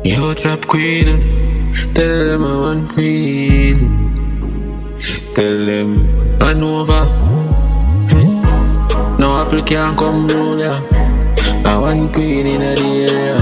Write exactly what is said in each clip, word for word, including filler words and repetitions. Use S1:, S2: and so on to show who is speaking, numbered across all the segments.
S1: Yo, trap queen, tell them I want queen. Tell them I know over. No apple can't come round ya. I want queen in the area.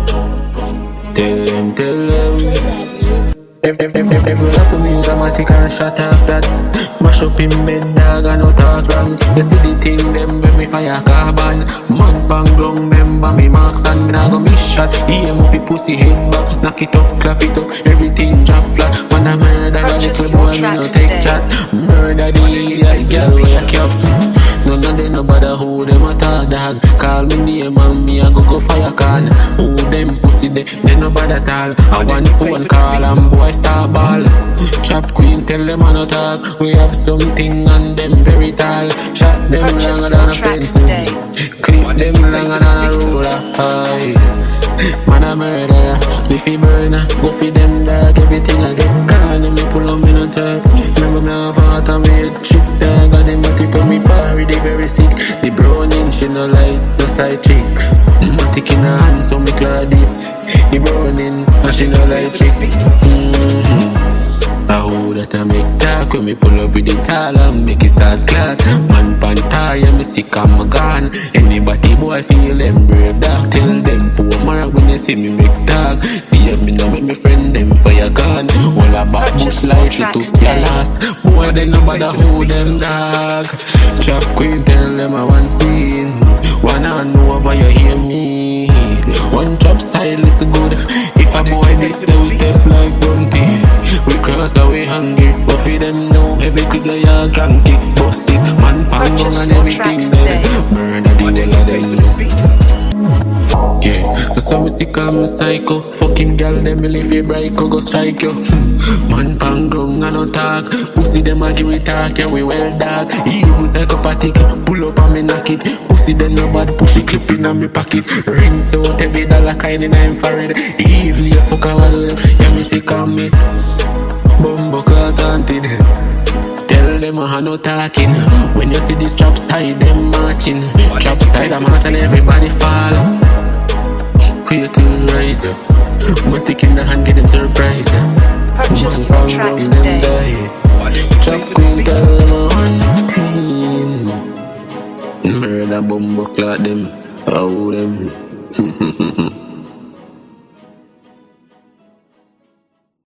S1: Tell them, tell them. Every, every, every, every rap with me automatic and shut off that. Mash up in bed, dog, and no talk wrong. You see the thing, them when me fire carbon. Man bang ground, member me marks and me nah go miss shot. E M up the pussy head back, knock it up, clap it up, everything drop flat. Man a murder, a little boy, me no take chat. Murder the idiot, girl, where you cap. None of them no bother who them a talk, dog. Call me name and me a go go fire can. Who them pussy they, they no bother at all. I want phone call and boy star ball. Trap queen tell them I no talk. We have something on them very tall. Shot them longer than a pencil. Clip them longer than a ruler. Aye. Man a murderer, me fi burner. Go fi them dog, everything I get caught. Me pull on me no talk. Remember me have heart and me head chip dog. And them matic on me party, they very sick. The browning she no like, no side chick. Matic in her hand, so me clad this. The browning, and she no like chick. Mm-hmm. I who that I make talk when me pull up with the tall and make it start clot. Man pan tire, me sick and my gone. Anybody boy feel them brave dog. Tell them poor mark when they see me make talk. See if me no make me friend them fire gun. All about bush life, it took your last. Boy they no bother who them dog. Trap queen tell them I want queen. Wanna know over you hear me. One trap style is good. If a boy this they will step like Bunty. We cross away hungry, but for them know everything they are cranky. Bust it, man pan down and everything dead. Murder the whole of them. Yeah, so me sick and me psycho. Fucking girl them me leave your bright go strike you. Man pan ground and no talk. Pussy them a give me talk, yeah we well dark. Evil psychopathic, pull up and me knock it. Pussy them no bad, push it clip in on me pocket. Rings out every dollar kind in infrared. Evil you fuck a wall, yeah me sick and me. Bumbo clock haunted. Tell them I no talking. When you see this trap side, them marching. Trap side, I'm out and everybody fall. Quick to rise. Matic in the hand, get them surprise.
S2: Purchase your tracks
S1: them
S2: today.
S1: Die. Trap queen, tell them I want queen. Murder bumbo clock them. How them.